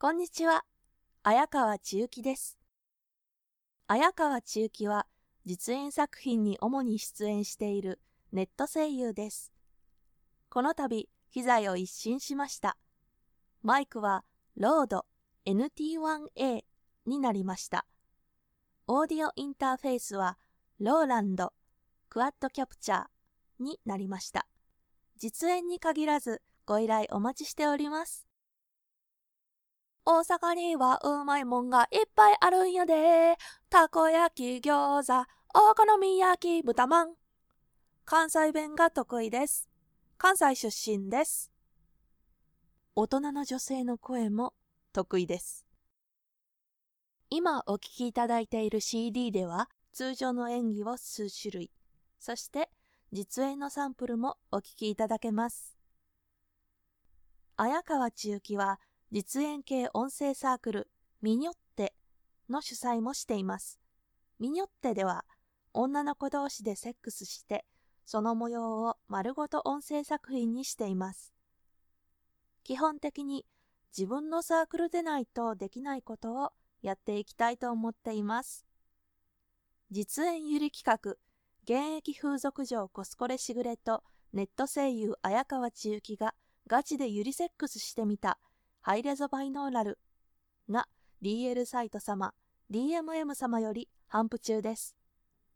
こんにちは、綾川千雪です。綾川千雪は実演作品に主に出演しているネット声優です。この度、機材を一新しました。マイクはロード NT1A になりました。オーディオインターフェースはローランドクワッドキャプチャーになりました。実演に限らずご依頼お待ちしております。大阪にはうまいもんがいっぱいあるんやで。たこ焼き、餃子、お好み焼き、豚まん。関西弁が得意です。関西出身です。大人の女性の声も得意です。今お聴きいただいている CD では通常の演技を数種類、そして実演のサンプルもお聴きいただけます。綾川千雪は実演系音声サークルミニョッテの主催もしています。ミニョッテでは女の子同士でセックスしてその模様を丸ごと音声作品にしています。基本的に自分のサークルでないとできないことをやっていきたいと思っています。実演ゆり企画現役風俗嬢コスコレしぐれとネット声優綾川千雪がガチでゆりセックスしてみたハイレゾバイノーラルが DL サイト様 DMM 様より頒布中です。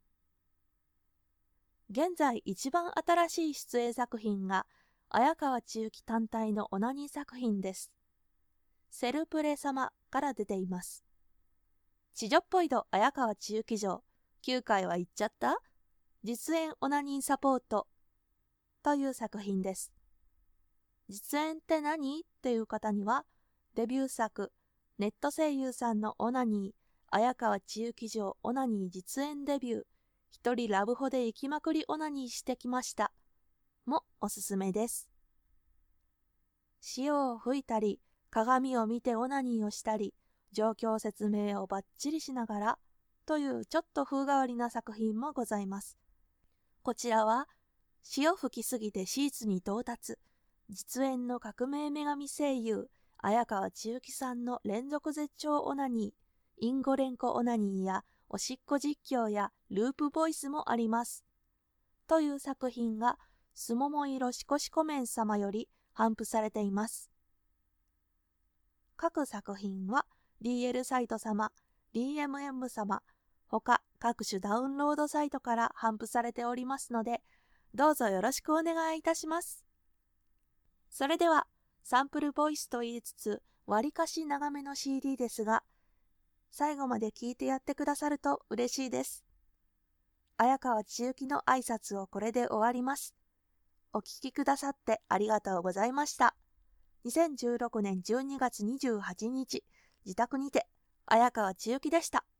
現在一番新しい出演作品が綾川千雪単体のオナニー作品です。セルプレ様から出ています。地女っぽいど綾川千雪城9回は行っちゃった実演オナニーサポートという作品です。実演って何っていう方にはデビュー作ネット声優さんのオナニー綾川千雪城オナニー実演デビュー一人ラブホで行きまくりオナニーしてきましたもおすすめです。潮を吹いたり鏡を見てオナニーをしたり状況説明をバッチリしながらというちょっと風変わりな作品もございます。こちらは潮吹きすぎてシーツに到達実演の革命女神声優綾川千雪さんの連続絶頂オナニーインゴレンコオナニーやおしっこ実況やループボイスもありますという作品がすももいろしこしこめん様より頒布されています。各作品は DL サイト様 DMM 様他各種ダウンロードサイトから頒布されておりますのでどうぞよろしくお願いいたします。それではサンプルボイスと言いつつわりかし長めの CD ですが最後まで聞いてやってくださると嬉しいです。綾川千雪の挨拶をこれで終わります。お聞きくださってありがとうございました。2016年12月28日自宅にて綾川千雪でした。